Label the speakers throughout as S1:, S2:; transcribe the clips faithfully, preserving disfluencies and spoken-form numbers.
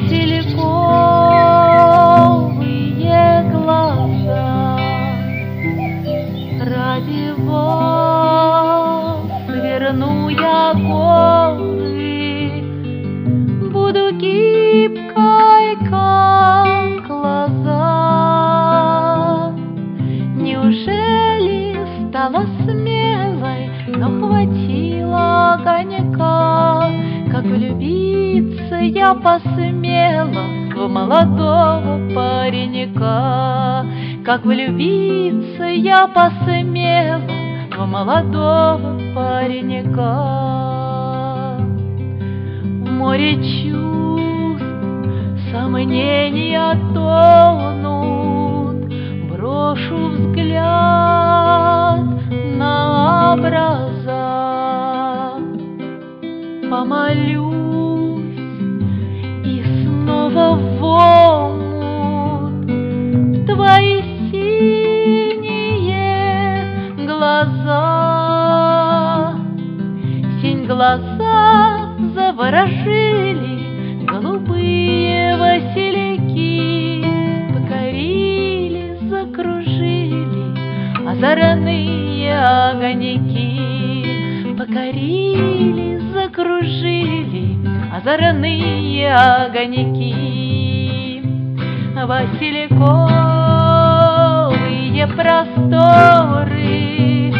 S1: васильковые глаза. Ради вас сверну я горы, буду гибкой, как лоза. Неужели стала смелой, но хватило огонька? Как влюбиться я посмела в молодого паренька? Как влюбиться я посмела в молодого паренька? В море чувств сомнения тонут, брошу взгляд на образа, помолюсь и снова в омут твои синие глаза. Синь глаза заворожили, голубые васильки покорили, закружили озорные огоньки. Покорили, закружили озорные огоньки. Васильковые просторы,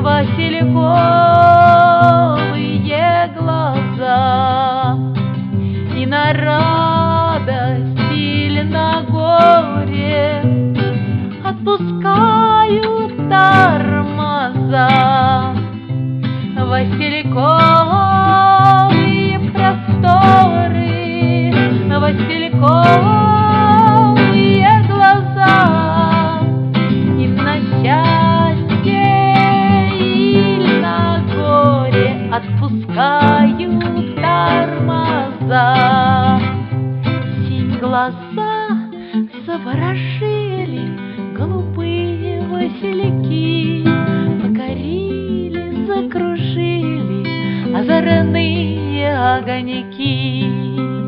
S1: васильковые глаза, и на радость или на горе отпускают тормоза. Васильковые просторы, васильковые глаза, и на счастье или на горе отпускают тормоза. Синь глаза заворожили, голубые васильки покорили, закружили озорные огоньки.